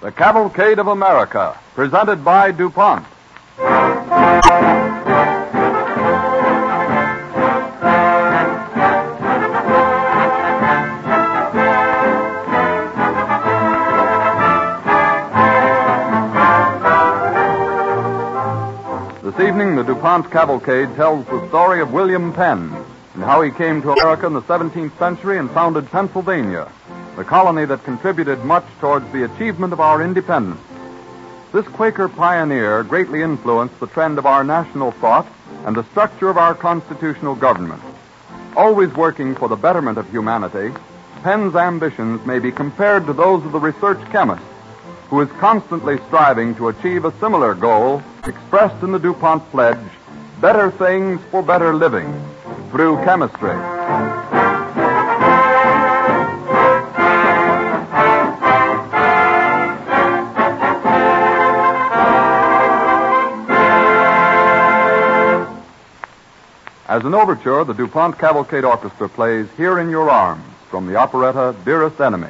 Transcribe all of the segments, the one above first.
The Cavalcade of America, presented by DuPont. This evening, the DuPont Cavalcade tells the story of William Penn and how he came to America in the 17th century and founded Pennsylvania, the colony that contributed much towards the achievement of our independence. This Quaker pioneer greatly influenced the trend of our national thought and the structure of our constitutional government. Always working for the betterment of humanity, Penn's ambitions may be compared to those of the research chemist, who is constantly striving to achieve a similar goal expressed in the DuPont pledge, better things for better living, through chemistry. As an overture, the DuPont Cavalcade Orchestra plays Here in Your Arms from the operetta Dearest Enemy.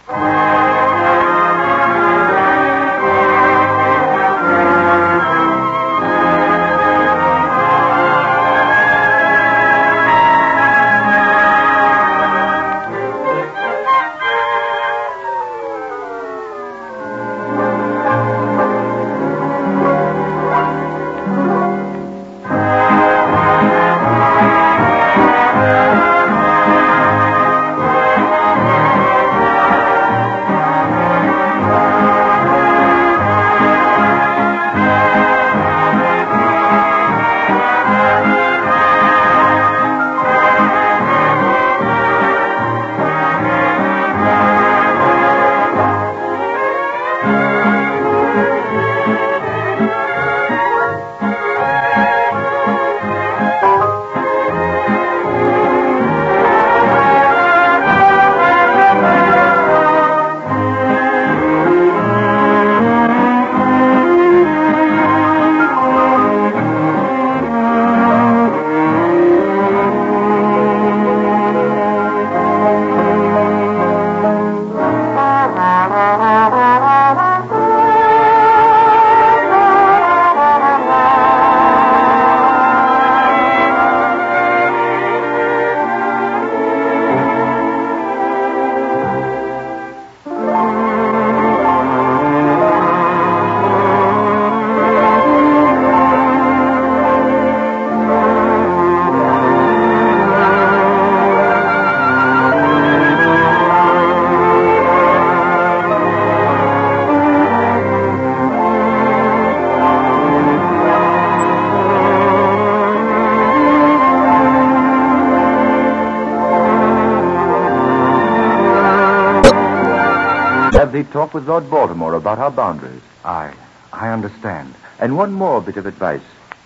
Have they talked with Lord Baltimore about our boundaries? I understand. And one more bit of advice.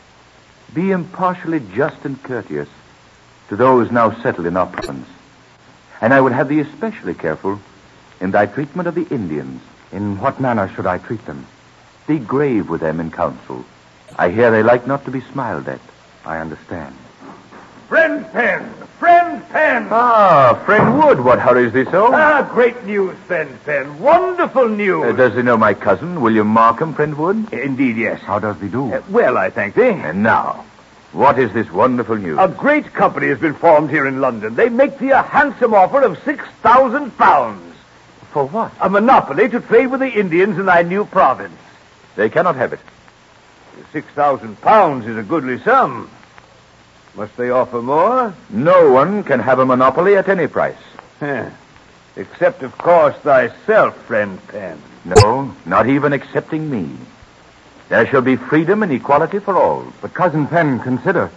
Be impartially just and courteous to those now settled in our province. And I will have thee especially careful in thy treatment of the Indians. In what manner should I treat them? Be grave with them in council. I hear they like not to be smiled at. I understand. Friend Penn! Friend Penn! Ah, friend Wood, what hurries thee so? Great news, friend Penn. Wonderful news. Does he know my cousin, William Markham, friend Wood? Indeed, yes. How does he do? Well, I thank thee. And now, what is this wonderful news? A great company has been formed here in London. They make thee a handsome offer of £6,000. For what? A monopoly to trade with the Indians in thy new province. They cannot have it. £6,000 is a goodly sum. Must they offer more? No one can have a monopoly at any price. Except, of course, thyself, friend Penn. No, not even excepting me. There shall be freedom and equality for all. But, Cousin Penn, consider.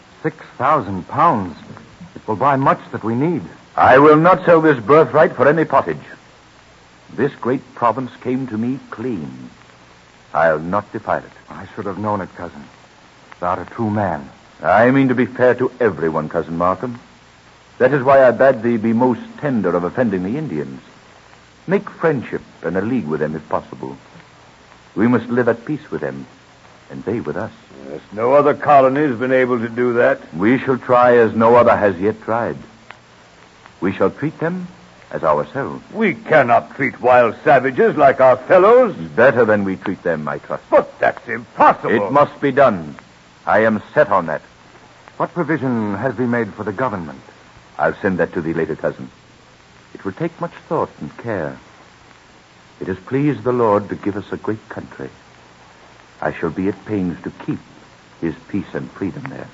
£6,000. It will buy much that we need. I will not sell this birthright for any pottage. This great province came to me clean. I'll not defile it. I should have known it, cousin. Thou art a true man. I mean to be fair to everyone, Cousin Markham. That is why I bade thee be most tender of offending the Indians. Make friendship and a league with them if possible. We must live at peace with them, and they with us. Yes, no other colony has been able to do that. We shall try as no other has yet tried. We shall treat them as ourselves. We cannot treat wild savages like our fellows. Better than we treat them, I trust. But that's impossible. It must be done. I am set on that. What provision has been made for the government? I'll send that to thee later, cousin. It will take much thought and care. It has pleased the Lord to give us a great country. I shall be at pains to keep his peace and freedom there.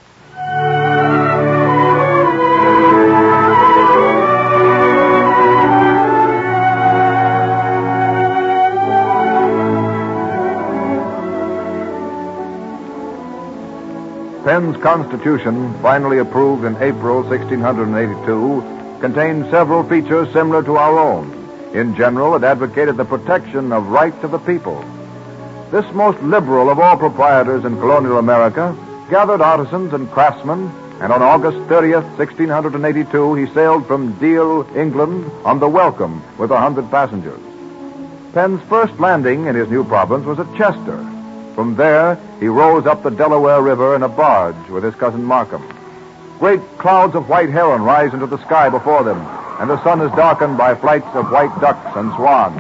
Penn's Constitution, finally approved in April 1682, contained several features similar to our own. In general, it advocated the protection of rights of the people. This most liberal of all proprietors in colonial America gathered artisans and craftsmen, and on August 30th, 1682, he sailed from Deal, England, on the Welcome with 100 passengers. Penn's first landing in his new province was at Chester. From there, he rose up the Delaware River in a barge with his cousin Markham. Great clouds of white heron rise into the sky before them, and the sun is darkened by flights of white ducks and swans.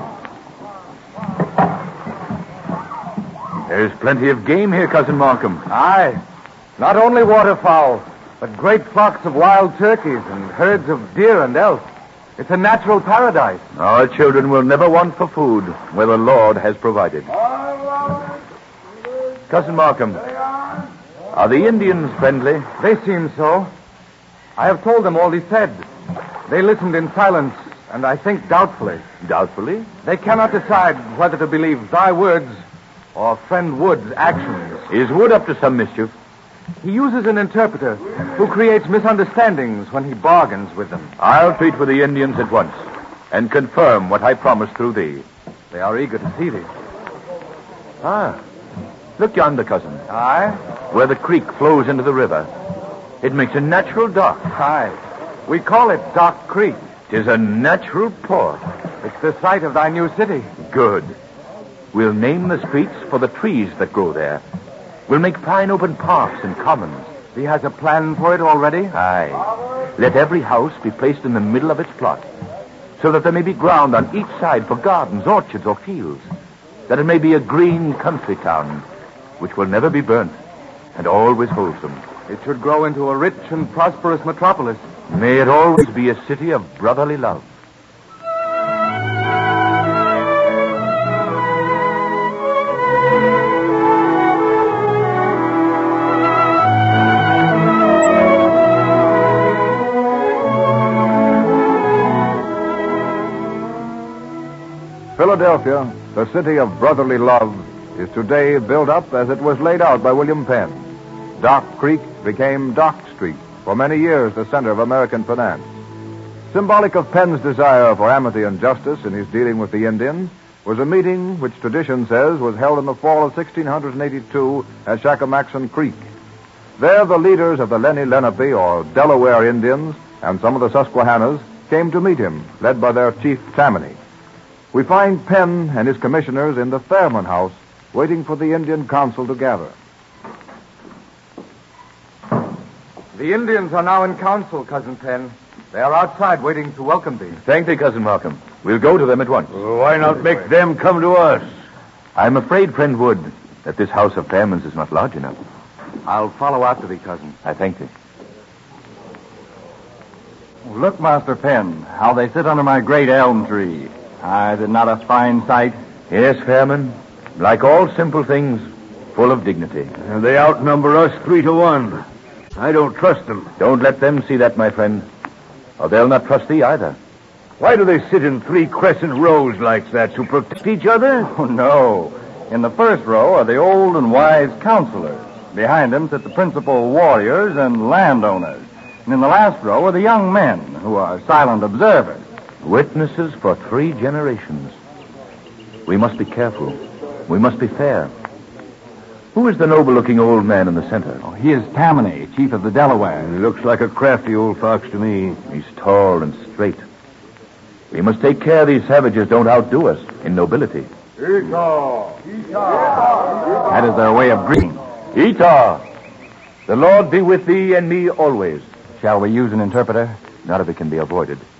There's plenty of game here, Cousin Markham. Aye. Not only waterfowl, but great flocks of wild turkeys and herds of deer and elk. It's a natural paradise. Our children will never want for food where the Lord has provided. Cousin Markham, are the Indians friendly? They seem so. I have told them all he said. They listened in silence, and I think doubtfully. Doubtfully? They cannot decide whether to believe thy words or friend Wood's actions. Is Wood up to some mischief? He uses an interpreter who creates misunderstandings when he bargains with them. I'll treat with the Indians at once and confirm what I promised through thee. They are eager to see thee. Ah, look yonder, cousin. Aye? Where the creek flows into the river. It makes a natural dock. Aye. We call it Dock Creek. 'Tis a natural port. It's the site of thy new city. Good. We'll name the streets for the trees that grow there. We'll make fine open parks and commons. He has a plan for it already? Aye. Let every house be placed in the middle of its plot, so that there may be ground on each side for gardens, orchards, or fields. That it may be a green country town, which will never be burnt, and always wholesome. It should grow into a rich and prosperous metropolis. May it always be a city of brotherly love. Philadelphia, the city of brotherly love, is today built up as it was laid out by William Penn. Dock Creek became Dock Street, for many years the center of American finance. Symbolic of Penn's desire for amity and justice in his dealing with the Indians was a meeting which tradition says was held in the fall of 1682 at Shakamaxon Creek. There the leaders of the Lenni Lenape, or Delaware Indians, and some of the Susquehannas came to meet him, led by their chief Tammany. We find Penn and his commissioners in the Fairman House, waiting for the Indian consul to gather. The Indians are now in council, Cousin Penn. They are outside waiting to welcome thee. Thank thee, Cousin Markham. We'll go to them at once. Why not make them come to us? I'm afraid, friend Wood, that this house of Fairman's is not large enough. I'll follow after thee, cousin. I thank thee. Look, Master Penn, how they sit under my great elm tree. Is it not a fine sight? Yes, Fairman. Like all simple things, full of dignity. And they outnumber us 3-1. I don't trust them. Don't let them see that, my friend, or they'll not trust thee either. Why do they sit in 3 crescent rows like that? To protect each other? Oh, no. In the first row are the old and wise counselors. Behind them sit the principal warriors and landowners. And in the last row are the young men, who are silent observers. Witnesses for 3 generations. We must be careful. We must be fair. Who is the noble-looking old man in the center? Oh, he is Tammany, chief of the Delaware. He looks like a crafty old fox to me. He's tall and straight. We must take care these savages don't outdo us in nobility. That is their way of greeting. Etah! The Lord be with thee and me always. Shall we use an interpreter? Not if it can be avoided.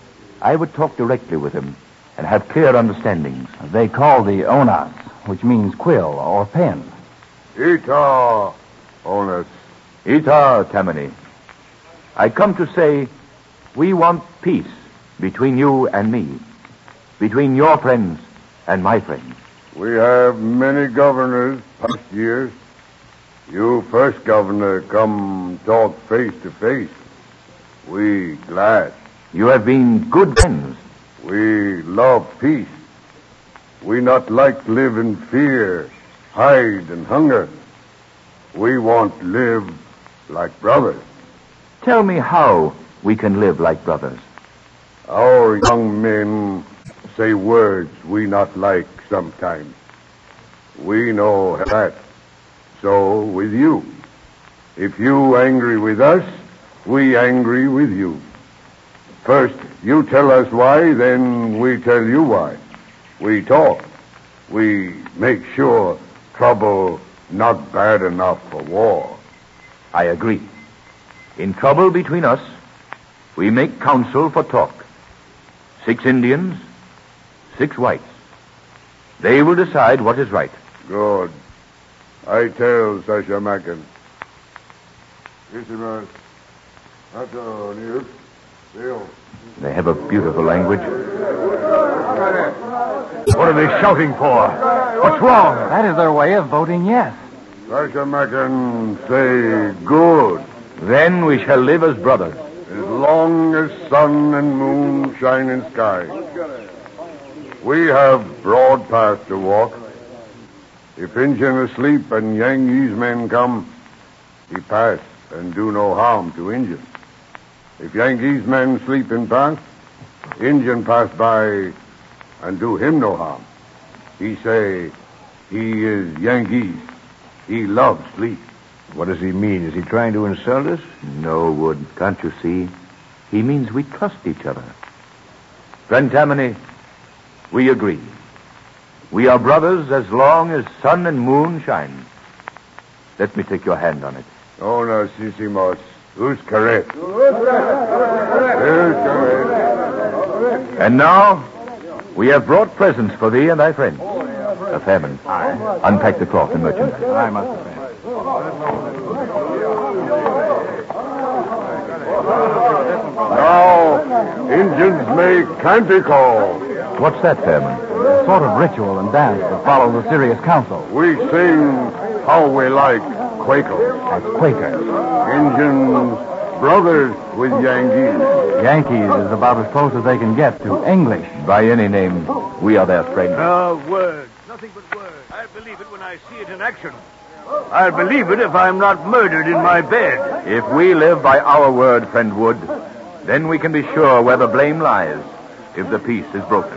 I would talk directly with him and have clear understandings. They call the Onas, which means quill or pen. Ita, Onas. Ita, Tammany. I come to say we want peace between you and me, between your friends and my friends. We have many governors past years. You first governor come talk face to face. We glad. You have been good friends. We love peace. We not like live in fear, hide and hunger. We want live like brothers. Tell me how we can live like brothers. Our young men say words we not like sometimes. We know that. So with you. If you angry with us, we angry with you. First, you tell us why, then we tell you why. We talk. We make sure trouble not bad enough for war. I agree. In trouble between us, we make counsel for talk. 6 Indians, 6 whites. They will decide what is right. Good. I tell Sasha Mackin. They have a beautiful language. What are they shouting for? What's wrong? That is their way of voting yes. Sasha Mackin say good. Then we shall live as brothers. As long as sun and moon shine in sky. We have broad path to walk. If Injun asleep and Yankees men come, he pass and do no harm to Injun. If Yankees men sleep in path, Injun pass by and do him no harm. He say he is Yankees. He loves sleep. What does he mean? Is he trying to insult us? No, Wood. Can't you see? He means we trust each other. Friend Tammany, we agree. We are brothers as long as sun and moon shine. Let me take your hand on it. Oh, no, Sisimos. Who's correct? Who's correct? And now, we have brought presents for thee and thy friends. A famine. Unpack the cloth and merchandise. I must have been. Now, Indians make canticle. What's that, Fairman? A sort of ritual and dance that follow the serious council. We sing how we like Quakers. That's Quakers. Indians, brothers with Yankees. Yankees is about as close as they can get to English. By any name, we are their friends. Words. Nothing but words. I believe it when I see it in action. I'll believe it if I'm not murdered in my bed. If we live by our word, friend Wood, then we can be sure where the blame lies if the peace is broken.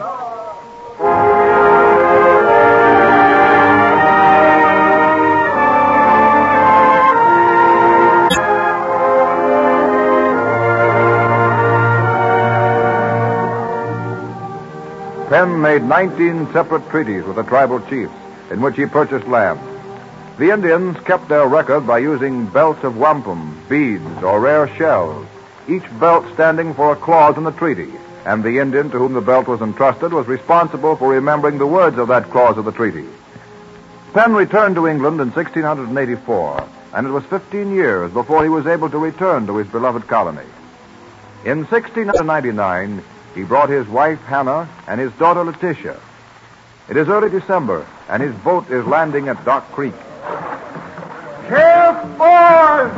Penn made 19 separate treaties with the tribal chiefs in which he purchased land. The Indians kept their record by using belts of wampum, beads, or rare shells, each belt standing for a clause in the treaty, and the Indian to whom the belt was entrusted was responsible for remembering the words of that clause of the treaty. Penn returned to England in 1684, and it was 15 years before he was able to return to his beloved colony. In 1699, he brought his wife Hannah and his daughter Letitia. It is early December, and his boat is landing at Dock Creek. Sheriff Boys!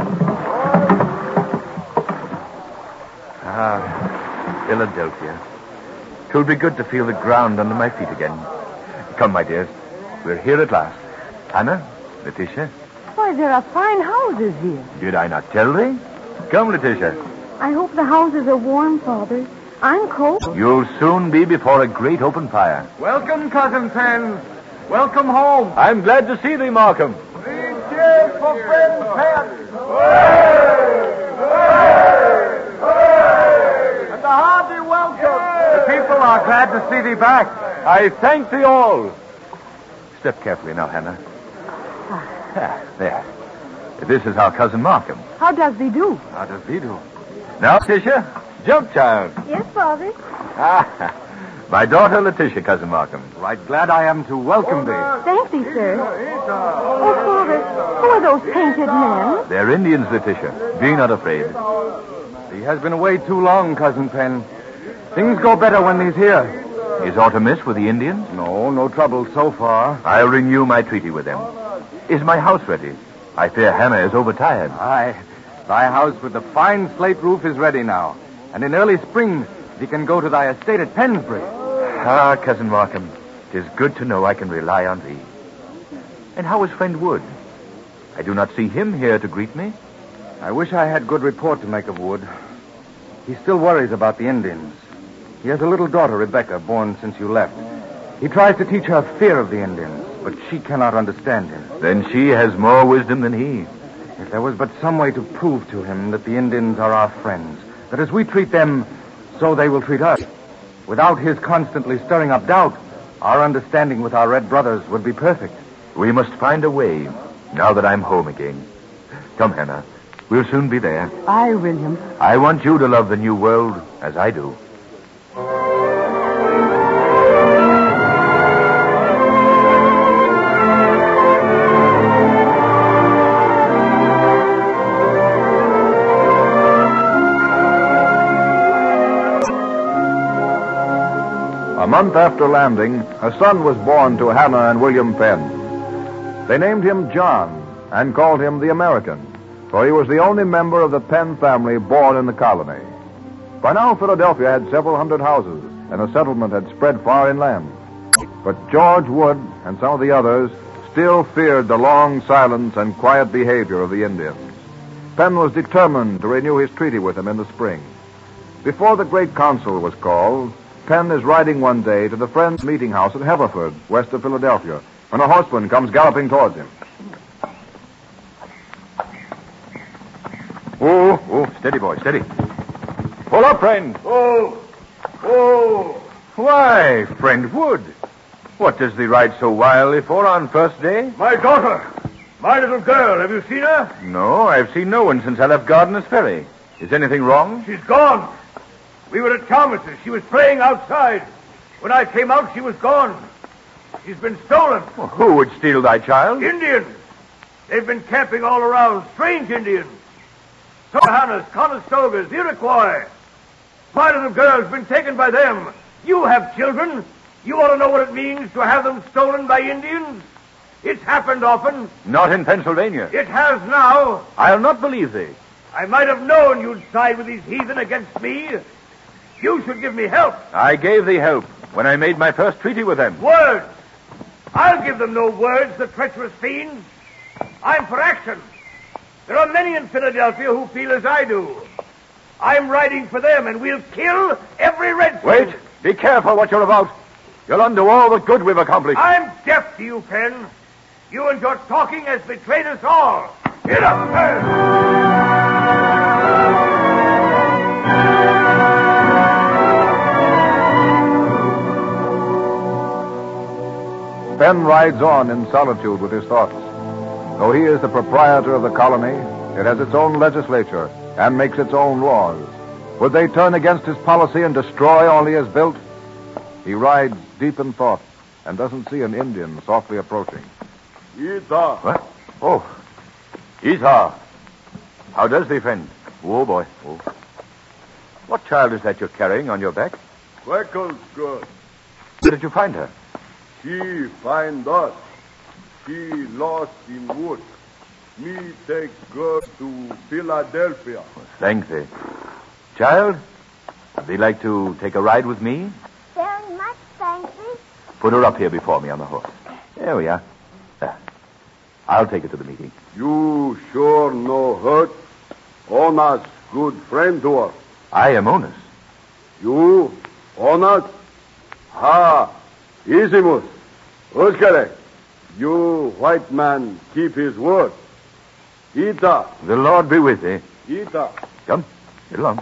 Philadelphia. 'Twill be good to feel the ground under my feet again. Come, my dears. We're here at last. Hannah, Letitia. Why, there are fine houses here. Did I not tell thee? Come, Letitia. I hope the houses are warm, Father. I'm cold. You'll soon be before a great open fire. Welcome, Cousin Penn. Welcome home. I'm glad to see thee, Markham. Three cheers for friend Penn. And a hearty welcome. The people are glad to see thee back. I thank thee all. Step carefully now, Hannah. There. This is our cousin Markham. How does thee do? How does thee do? Now, Tisha, Jump, child. Yes, Father. Ah, my daughter Letitia, Cousin Markham. Right glad I am to welcome thee. Thank thee, sir. Oh, Father, who are those painted men? They're Indians, Letitia. Be not afraid. He has been away too long, Cousin Penn. Things go better when he's here. Is aught amiss with the Indians? No trouble so far. I'll renew my treaty with them. Is my house ready? I fear Hannah is overtired. Aye. Thy house with the fine slate roof is ready now. And in early spring, thee can go to thy estate at Pensbury. Ah, Cousin Markham, 'tis good to know I can rely on thee. And how is friend Wood? I do not see him here to greet me. I wish I had good report to make of Wood. He still worries about the Indians. He has a little daughter, Rebecca, born since you left. He tries to teach her fear of the Indians, but she cannot understand him. Then she has more wisdom than he. If there was but some way to prove to him that the Indians are our friends, that as we treat them, so they will treat us. Without his constantly stirring up doubt, our understanding with our red brothers would be perfect. We must find a way, now that I'm home again. Come, Hannah. We'll soon be there. Aye, William. I want you to love the new world as I do. A month after landing, a son was born to Hannah and William Penn. They named him John and called him the American, for he was the only member of the Penn family born in the colony. By now, Philadelphia had several hundred houses, and a settlement had spread far inland. But George Wood and some of the others still feared the long silence and quiet behavior of the Indians. Penn was determined to renew his treaty with them in the spring. Before the great council was called, Penn is riding one day to the Friends meeting house at Haverford, west of Philadelphia, when a horseman comes galloping towards him. Oh, steady, boy, steady. Pull up, friend. Oh! Why, friend Wood, what does thee ride so wildly for on first day? My daughter! My little girl, have you seen her? No, I've seen no one since I left Gardiner's Ferry. Is anything wrong? She's gone. We were at Thomas's. She was playing outside. When I came out, she was gone. She's been stolen. Well, who would steal thy child? Indians. They've been camping all around. Strange Indians. Sohanas, Conestogas, Iroquois. My little girl's been taken by them. You have children. You ought to know what it means to have them stolen by Indians. It's happened often. Not in Pennsylvania. It has now. I'll not believe thee. I might have known you'd side with these heathen against me. You should give me help. I gave thee help when I made my first treaty with them. Words. I'll give them no words, the treacherous fiends. I'm for action. There are many in Philadelphia who feel as I do. I'm riding for them, and we'll kill every redskin. Wait. Be careful what you're about. You'll undo all the good we've accomplished. I'm deaf to you, Penn. You and your talking has betrayed us all. Get up, Penn. Penn rides on in solitude with his thoughts. Though he is the proprietor of the colony, it has its own legislature and makes its own laws. Would they turn against his policy and destroy all he has built? He rides deep in thought and doesn't see an Indian softly approaching. Ita. What? Oh. Isa. How does thee, friend? Oh, boy. Oh. What child is that you're carrying on your back? Freckles good. Where did you find her? She find us. She lost in wood. Me take her to Philadelphia. Thank thee. Child, would thee like to take a ride with me? Very much, thank you. Put her up here before me on the horse. There we are. There. I'll take her to the meeting. You sure no hurt? Onas good friend to us. I am Onus. You? Onas? Ha! Isimus. Uskale. You white man keep his word. Ita. The Lord be with thee. Ita. Come, get along.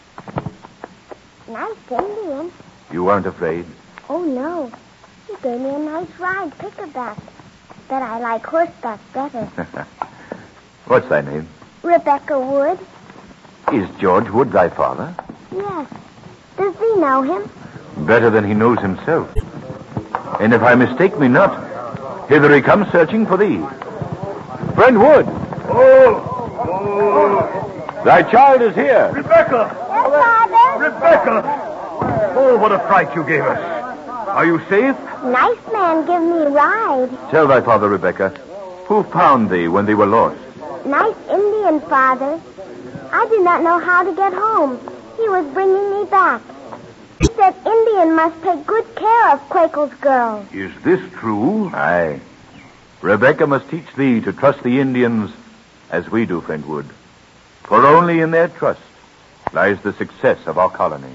Nice Indian. You weren't afraid? Oh, no. He gave me a nice ride, pickerback. But I like horseback better. What's thy name? Rebecca Wood. Is George Wood thy father? Yes. Does thee know him? Better than he knows himself. And if I mistake me not, hither he comes searching for thee. Friend Wood. Oh! Thy child is here. Rebecca! Yes, Father. Rebecca! Oh, what a fright you gave us. Are you safe? Nice man give me a ride. Tell thy father, Rebecca, who found thee when they were lost? Nice Indian, Father. I did not know how to get home. He was bringing me back. He said Indian must take good care of Quakel's girl. Is this true? Aye. Rebecca must teach thee to trust the Indians as we do, friend Wood. For only in their trust lies the success of our colony.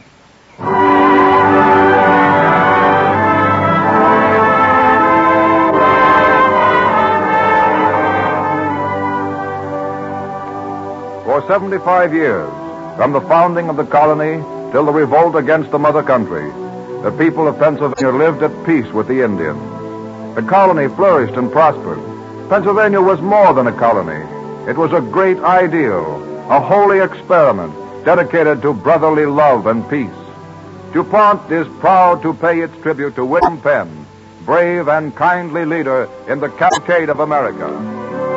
For 75 years, from the founding of the colony till the revolt against the mother country, the people of Pennsylvania lived at peace with the Indians. The colony flourished and prospered. Pennsylvania was more than a colony. It was a great ideal, a holy experiment dedicated to brotherly love and peace. DuPont is proud to pay its tribute to William Penn, brave and kindly leader in the cavalcade of America.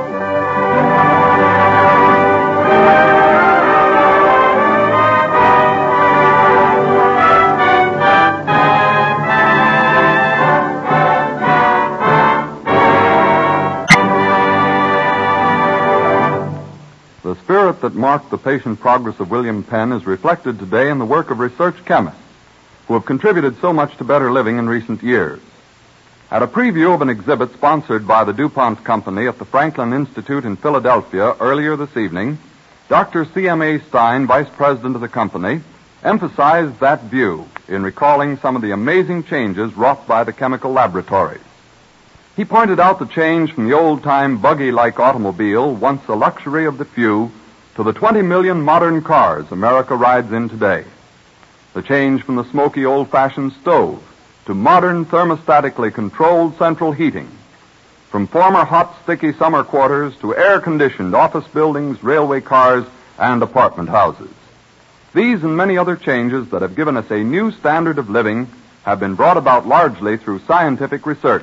The spirit that marked the patient progress of William Penn is reflected today in the work of research chemists who have contributed so much to better living in recent years. At a preview of an exhibit sponsored by the DuPont Company at the Franklin Institute in Philadelphia earlier this evening, Dr. C.M.A. Stein, vice president of the company, emphasized that view in recalling some of the amazing changes wrought by the chemical laboratories. He pointed out the change from the old-time buggy-like automobile, once a luxury of the few, to the 20 million modern cars America rides in today. The change from the smoky old-fashioned stove to modern thermostatically controlled central heating. From former hot, sticky summer quarters to air-conditioned office buildings, railway cars, and apartment houses. These and many other changes that have given us a new standard of living have been brought about largely through scientific research.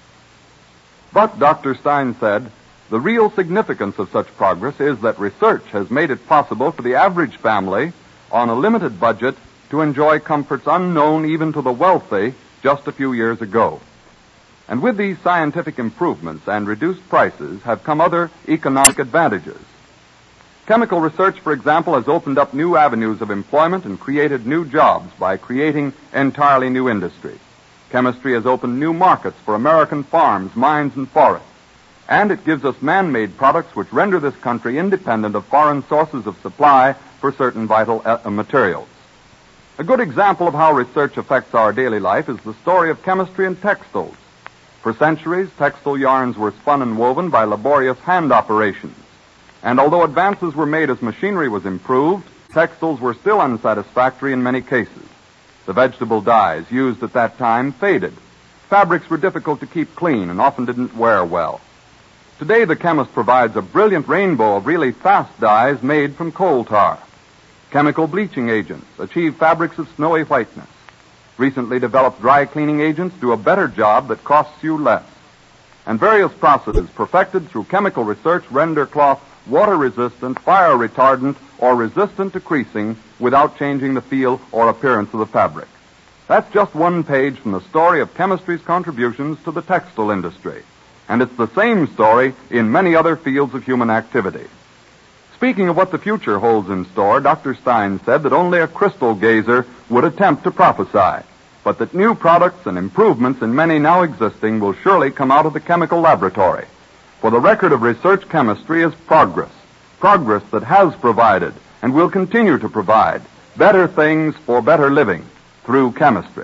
But, Dr. Stein said, the real significance of such progress is that research has made it possible for the average family, on a limited budget, to enjoy comforts unknown even to the wealthy just a few years ago. And with these scientific improvements and reduced prices have come other economic advantages. Chemical research, for example, has opened up new avenues of employment and created new jobs by creating entirely new industries. Chemistry has opened new markets for American farms, mines, and forests. And it gives us man-made products which render this country independent of foreign sources of supply for certain vital materials. A good example of how research affects our daily life is the story of chemistry in textiles. For centuries, textile yarns were spun and woven by laborious hand operations. And although advances were made as machinery was improved, textiles were still unsatisfactory in many cases. The vegetable dyes used at that time faded. Fabrics were difficult to keep clean and often didn't wear well. Today, the chemist provides a brilliant rainbow of really fast dyes made from coal tar. Chemical bleaching agents achieve fabrics of snowy whiteness. Recently developed dry cleaning agents do a better job that costs you less. And various processes perfected through chemical research render cloth water-resistant, fire-retardant, or resistant to creasing without changing the feel or appearance of the fabric. That's just one page from the story of chemistry's contributions to the textile industry. And it's the same story in many other fields of human activity. Speaking of what the future holds in store, Dr. Stein said that only a crystal gazer would attempt to prophesy, but that new products and improvements in many now existing will surely come out of the chemical laboratory. For the record of research chemistry is progress. Progress that has provided and will continue to provide better things for better living through chemistry.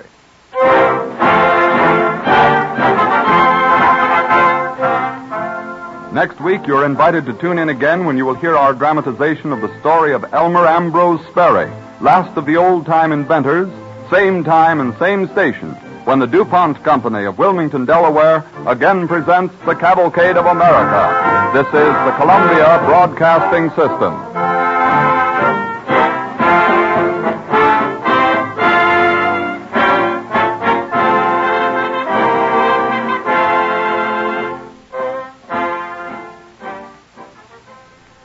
Next week, you're invited to tune in again when you will hear our dramatization of the story of Elmer Ambrose Sperry, last of the old-time inventors, same time and same station, when the DuPont Company of Wilmington, Delaware, again presents the Cavalcade of America. This is the Columbia Broadcasting System.